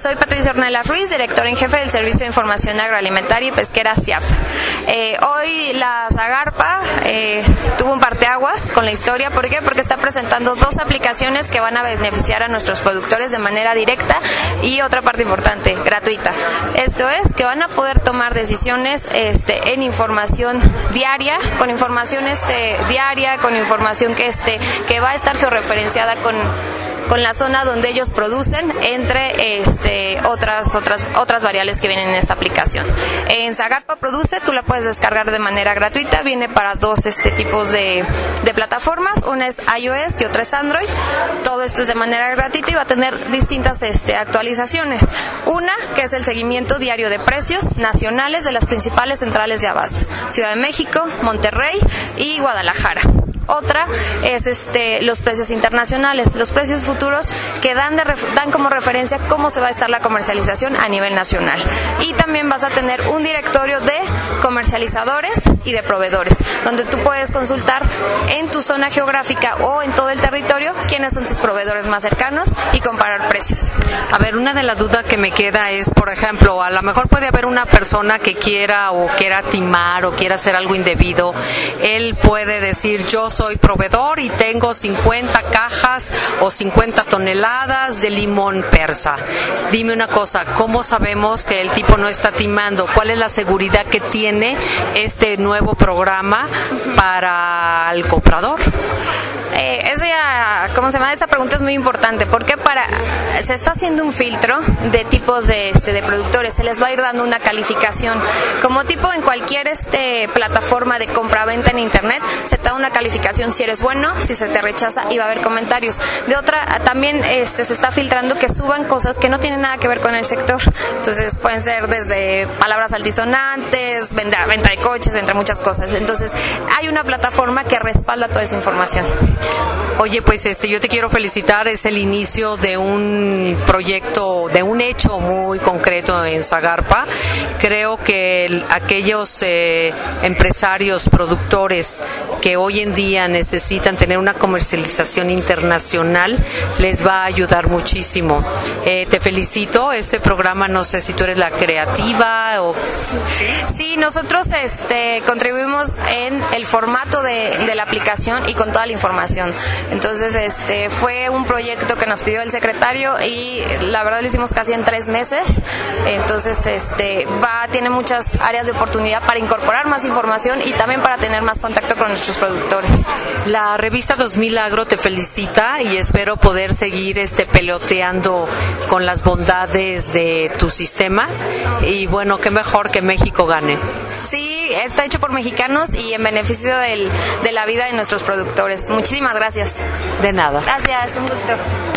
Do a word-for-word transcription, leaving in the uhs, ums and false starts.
soy Patricia Ornelas Ruiz, directora en jefe del Servicio de Información Agroalimentaria y Pesquera S I A P. Eh, hoy la Zagarpa eh, tuvo un parteaguas con la historia. ¿Por qué? Porque está presentando dos aplicaciones que van a beneficiar a nuestros productores de manera directa y otra parte importante, gratuita. Esto es que van a poder tomar decisiones este, en información diaria, con información este, diaria, con información que, este, que va a estar georreferenciada con con la zona donde ellos producen, entre este, otras otras otras variables que vienen en esta aplicación. En Zagarpa Produce tú la puedes descargar de manera gratuita, viene para dos este tipos de, de plataformas, una es iOS y otra es Android. Todo esto es de manera gratuita y va a tener distintas este, actualizaciones. Una que es el seguimiento diario de precios nacionales de las principales centrales de abasto, Ciudad de México, Monterrey y Guadalajara. Otra es este, los precios internacionales, los precios futuros que dan, de, dan como referencia cómo se va a estar la comercialización a nivel nacional. Y también vas a tener un directorio de comercializadores y de proveedores, donde tú puedes consultar en tu zona geográfica o en todo el territorio quiénes son tus proveedores más cercanos y comparar precios. A ver, una de las dudas que me queda es, por ejemplo, a lo mejor puede haber una persona que quiera o quiera timar o quiera hacer algo indebido. Él puede decir, yo soy proveedor y tengo cincuenta cajas o cincuenta toneladas de limón persa. Dime una cosa, ¿cómo sabemos que el tipo no está timando? ¿Cuál es la seguridad que tiene este nuevo programa para el comprador? Eh, esa, ¿cómo se llama? Esa pregunta es muy importante porque para se está haciendo un filtro de tipos de, este, de productores, se les va a ir dando una calificación. Como tipo en cualquier este, plataforma de compra-venta en internet, se te da una calificación si eres bueno, si se te rechaza y va a haber comentarios. De otra, también este, se está filtrando que suban cosas que no tienen nada que ver con el sector. Entonces pueden ser desde palabras altisonantes, venta, venta de coches, entre muchas cosas. Entonces hay una plataforma que respalda toda esa información. Oye, pues este, yo te quiero felicitar, es el inicio de un proyecto, de un hecho muy concreto en Zagarpa. Creo que el, aquellos eh, empresarios, productores que hoy en día necesitan tener una comercialización internacional, les va a ayudar muchísimo. Eh, te felicito, este programa, no sé si tú eres la creativa o... Sí, nosotros este, contribuimos en el formato de, de la aplicación y con toda la información. Entonces este fue un proyecto que nos pidió el secretario y la verdad lo hicimos casi en tres meses. Entonces este va tiene muchas áreas de oportunidad para incorporar más información y también para tener más contacto con nuestros productores. La revista dos mil Agro te felicita y espero poder seguir este peloteando con las bondades de tu sistema y bueno, qué mejor que México gane. Sí, está hecho por mexicanos y en beneficio del, de la vida de nuestros productores. Muchísimas gracias. De nada. Gracias, un gusto.